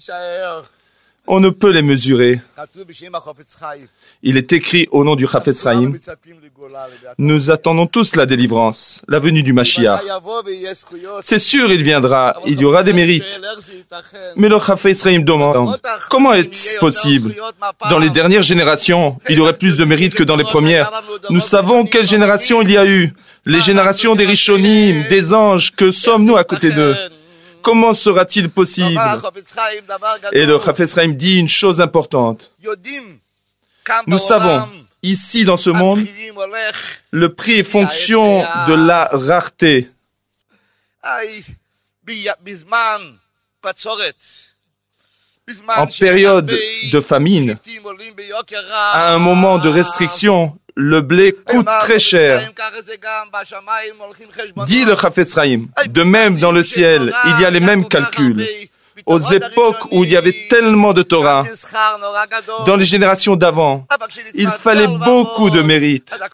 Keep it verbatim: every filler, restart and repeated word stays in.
On ne peut les mesurer. Il est écrit au nom du Chafetz Chaim, nous attendons tous la délivrance, la venue du Mashiach. C'est sûr, il viendra, il y aura des mérites. Mais le Chafetz Chaim demande, comment est-ce possible? Dans les dernières générations, il y aurait plus de mérites que dans les premières. Nous savons quelle génération il y a eu. Les générations des Rishonim, des anges, que sommes-nous à côté d'eux? Comment sera-t-il possible? Et le Chafetz Chaim dit une chose importante. Nous savons, ici dans ce monde, le prix est fonction de la rareté. En période de famine, à un moment de restriction, le blé coûte très cher. Dit le Chafetz Chaim, de même dans le ciel, il y a les mêmes calculs. Aux époques où il y avait tellement de Torah, dans les générations d'avant, il fallait beaucoup de mérite.